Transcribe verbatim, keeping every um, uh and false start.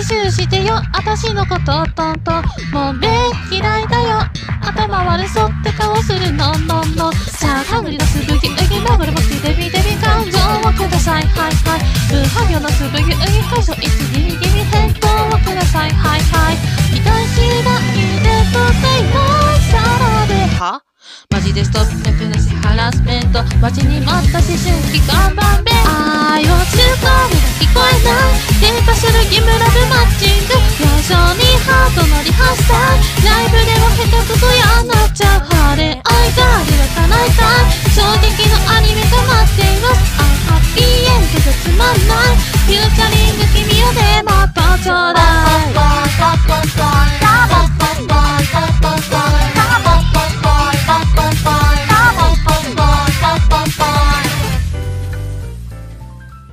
習してよ、私のことトントン。もう目嫌いだよ、頭悪そうって顔するののの。さあ、かぐりのすぶぎ、うぎまぐれもきでみでみ感情をください、はいはい。無波形のすぶぎ、うぎ解消、いつギミギミ返答をください、はいはい。期待しないでとかよ、さらで。はマジでストップなくなしハラスメント。待ちに待った思春期頑張れ。愛をつかめが聞こえない。電波する義務ラブマッチング。表情にハートのリハーサル。ライブでも下手くそやなっちゃう。晴れ愛が夢叶えたい。衝撃のアニメが待っています。あハッピーエンドじゃつまんない。フューチャリング君をねもっとちょうだい。